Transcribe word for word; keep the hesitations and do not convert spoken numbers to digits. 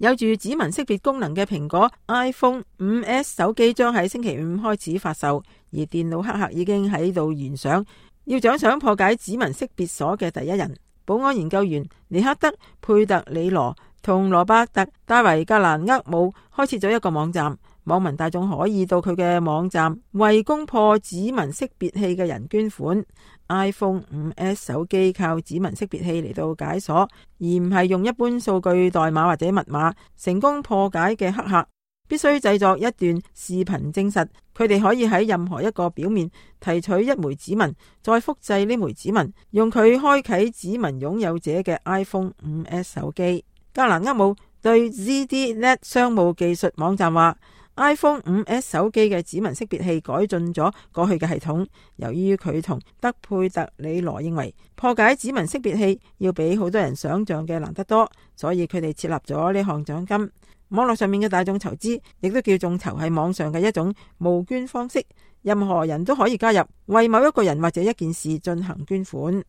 有住指紋識別功能嘅蘋果 iPhone 五 S 手機將喺星期五開始發售，而電腦黑客已經喺度懸賞，要獎賞破解指紋識別鎖嘅第一人。保安研究員尼克德·佩特里羅同羅伯特·戴維格蘭厄姆開設咗一個網站，網民大眾可以到佢嘅網站為攻破指紋識別器嘅人捐款。iPhone 五 S 手機靠指紋識別器嚟到解鎖，而唔係用一般數據代碼或者密碼。成功破解嘅黑客必須製作一段視頻證實佢哋可以喺任何一個表面提取一枚指紋，再複製呢枚指紋，用佢開啟指紋擁有者嘅 iPhone 五 S 手機。格蘭厄姆對 Z D Net 商務技術網站話，iPhone 五 S 手機嘅指紋識別器改進咗過去嘅系統。由於佢同德佩特里羅認為破解指紋識別器要比好多人想象嘅難得多，所以佢哋設立咗呢項獎金。網絡上面嘅大眾籌資亦都叫眾籌，係網上嘅一種募捐方式，任何人都可以加入，為某一個人或者一件事進行捐款。